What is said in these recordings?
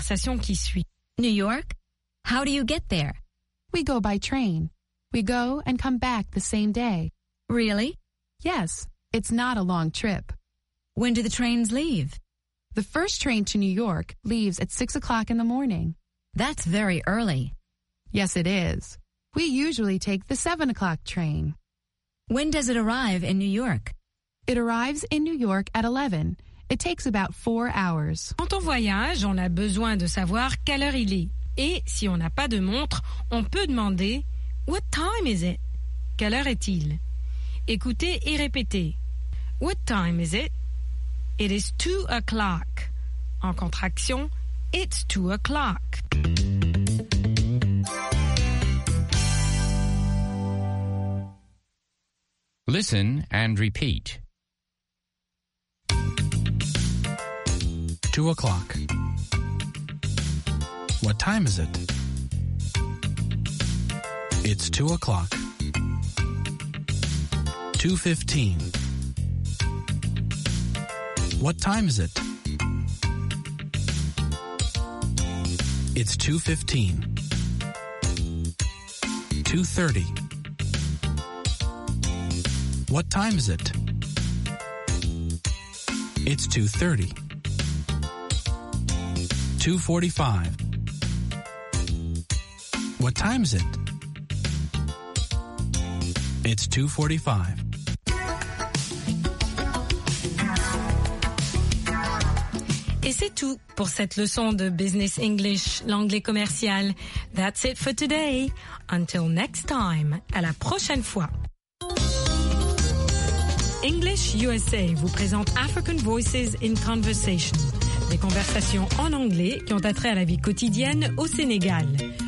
conversation qui suit. New York? How do you get there? We go by train. We go and come back the same day. Really? Yes, it's not a long trip. When do the trains leave? The first train to New York leaves at 6 o'clock in the morning. That's very early. Yes, it is. We usually take the 7 o'clock train. When does it arrive in New York? It arrives in New York at 11. It takes about 4 hours. Quand on voyage, on a besoin de savoir quelle heure il est. Et si on n'a pas de montre, on peut demander « What time is it ?» Quelle heure est-il? Écoutez et répétez. What time is it? It is 2 o'clock. En contraction, it's 2 o'clock. Listen and repeat. 2 o'clock. What time is it? It's 2 o'clock. 2:15. What time is it? It's 2:15. 2:30. What time is it? It's 2:30. 2:45. What time is it? It's 2:45. Et c'est tout pour cette leçon de Business English, l'anglais commercial. That's it for today. Until next time. À la prochaine fois. English USA vous présente African Voices in Conversation. Des conversations en anglais qui ont attrait à la vie quotidienne au Sénégal.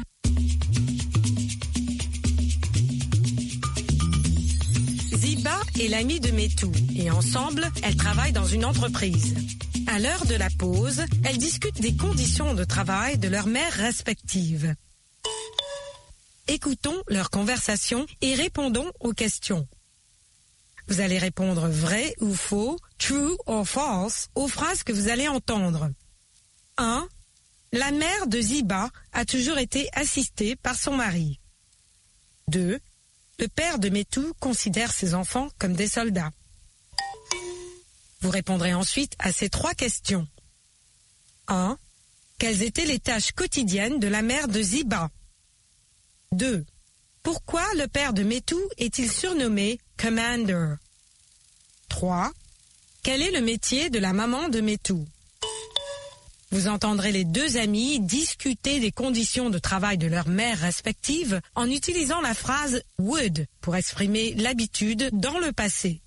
Ziba est l'amie de Metou et ensemble, elles travaillent dans une entreprise. À l'heure de la pause, elles discutent des conditions de travail de leurs mères respectives. Écoutons leur conversation et répondons aux questions. Vous allez répondre vrai ou faux, true or false, aux phrases que vous allez entendre. 1. La mère de Ziba a toujours été assistée par son mari. 2. Le père de Metou considère ses enfants comme des soldats. Vous répondrez ensuite à ces 3 questions. 1. Quelles étaient les tâches quotidiennes de la mère de Ziba? 2. Pourquoi le père de Metou est-il surnommé Commander? 3. Quel est le métier de la maman de Metou? Vous entendrez les 2 amies discuter des conditions de travail de leurs mères respectives en utilisant la phrase « would » pour exprimer l'habitude dans le passé.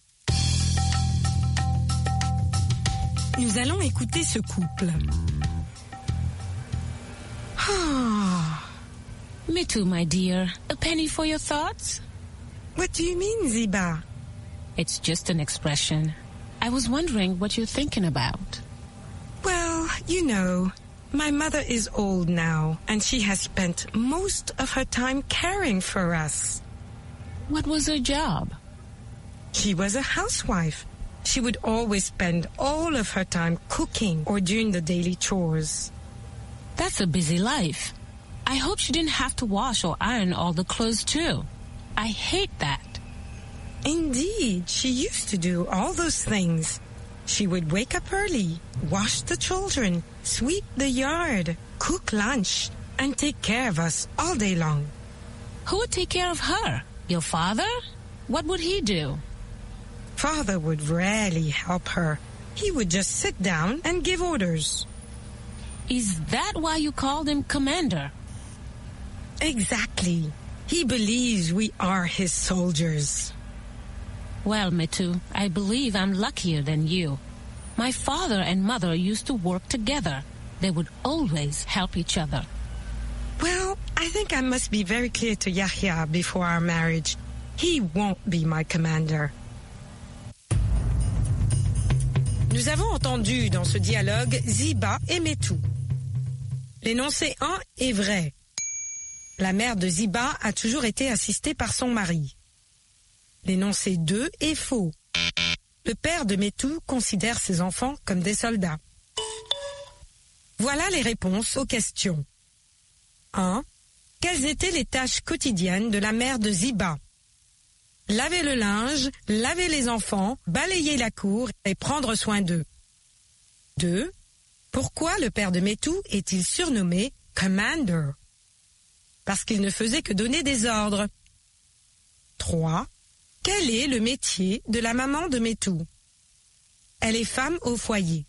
Nous allons écouter ce couple. Metou, my dear, a penny for your thoughts? What do you mean, Ziba? It's just an expression. I was wondering what you're thinking about. Well, you know, my mother is old now, and she has spent most of her time caring for us. What was her job? She was a housewife. She would always spend all of her time cooking or doing the daily chores. That's a busy life. I hope she didn't have to wash or iron all the clothes too. I hate that. Indeed, she used to do all those things. She would wake up early, wash the children, sweep the yard, cook lunch, and take care of us all day long. Who would take care of her? Your father? What would he do? Father would rarely help her. He would just sit down and give orders. Is that why you called him Commander? Exactly. He believes we are his soldiers. Well, Metou, I believe I'm luckier than you. My father and mother used to work together. They would always help each other. Well, I think I must be very clear to Yahya before our marriage. He won't be my commander. Nous avons entendu dans ce dialogue Ziba et Metou. L'énoncé 1 est vrai. La mère de Ziba a toujours été assistée par son mari. L'énoncé 2 est faux. Le père de Metou considère ses enfants comme des soldats. Voilà les réponses aux questions. 1. Quelles étaient les tâches quotidiennes de la mère de Ziba? Laver le linge, laver les enfants, balayer la cour et prendre soin d'eux. 2. Pourquoi le père de Métou est-il surnommé Commander? Parce qu'il ne faisait que donner des ordres. 3. Quel est le métier de la maman de Métou? Elle est femme au foyer.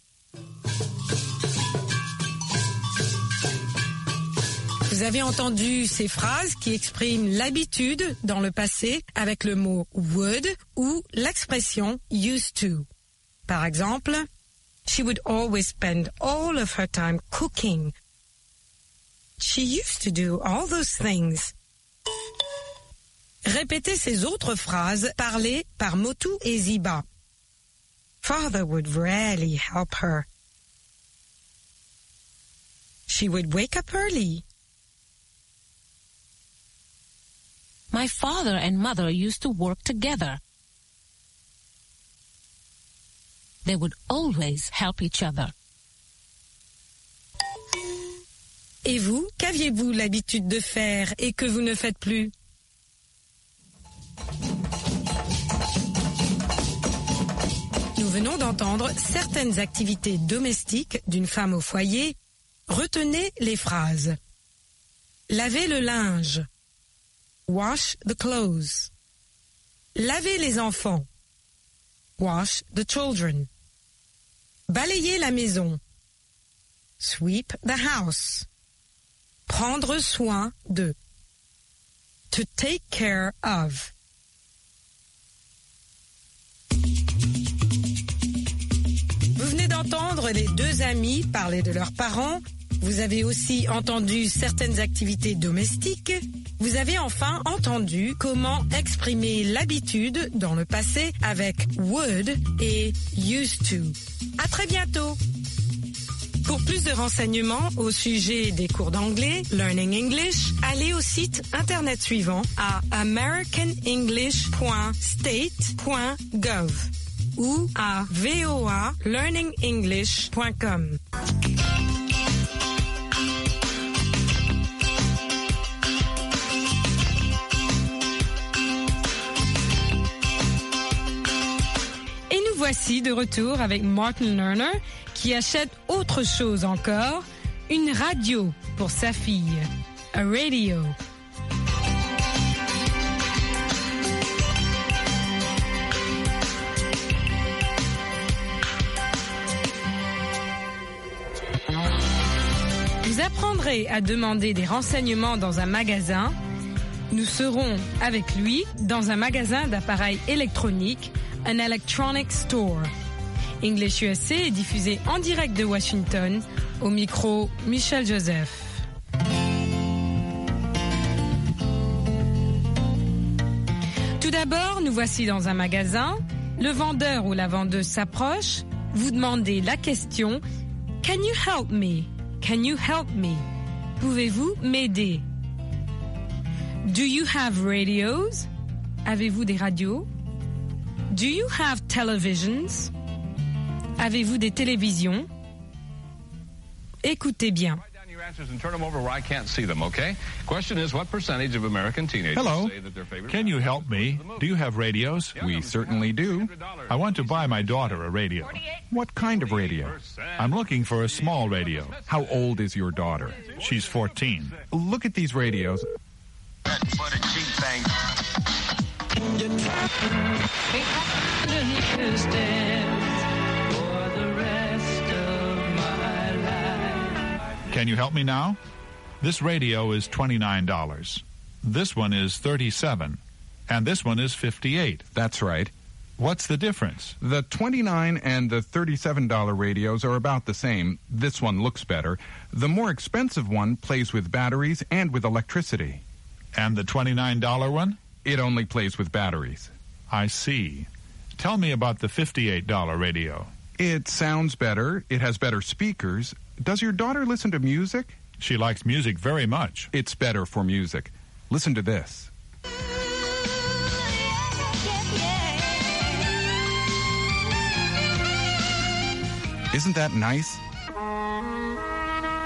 Vous avez entendu ces phrases qui expriment l'habitude dans le passé avec le mot would ou l'expression used to. Par exemple, she would always spend all of her time cooking. She used to do all those things. Répétez ces autres phrases parlées par Motu et Ziba. Father would rarely help her. She would wake up early. My father and mother used to work together. They would always help each other. Et vous, qu'aviez-vous l'habitude de faire et que vous ne faites plus? Nous venons d'entendre certaines activités domestiques d'une femme au foyer. Retenez les phrases. Laver le linge. Wash the clothes. Laver les enfants. Wash the children. Balayer la maison. Sweep the house. Prendre soin de. To take care of. Vous venez d'entendre les deux amis parler de leurs parents. Vous avez aussi entendu certaines activités domestiques. Vous avez enfin entendu comment exprimer l'habitude dans le passé avec would et used to. À très bientôt. Pour plus de renseignements au sujet des cours d'anglais, Learning English, allez au site internet suivant à americanenglish.state.gov ou à voalearningenglish.com. Voici de retour avec Martin Lerner qui achète autre chose encore, une radio pour sa fille. A radio. Vous apprendrez à demander des renseignements dans un magasin. Nous serons avec lui dans un magasin d'appareils électroniques, an electronic store. English USA est diffusé en direct de Washington, au micro Michel Joseph. Tout d'abord, nous voici dans un magasin. Le vendeur ou la vendeuse s'approche. Vous demandez la question « Can you help me? Can you help me? Pouvez-vous m'aider? Do you have radios? Avez-vous des radios? Do you have televisions? Avez-vous des télévisions? Écoutez bien. And turn them over where I can't see them, okay? Question is, what percentage of American teenagers Hello. say that their favorite... Can you help me? Do you have radios? We certainly do. I want to buy my daughter a radio. What kind of radio? I'm looking for a small radio. How old is your daughter? She's 14. Look at these radios. Can you help me now? This radio is $29. This one is $37. And this one is $58. That's right. What's the difference? The $29 and the $37 radios are about the same. This one looks better. The more expensive one plays with batteries and with electricity. And the $29 one? It only plays with batteries. I see. Tell me about the $58 radio. It sounds better. It has better speakers. Does your daughter listen to music? She likes music very much. It's better for music. Listen to this. Isn't that nice?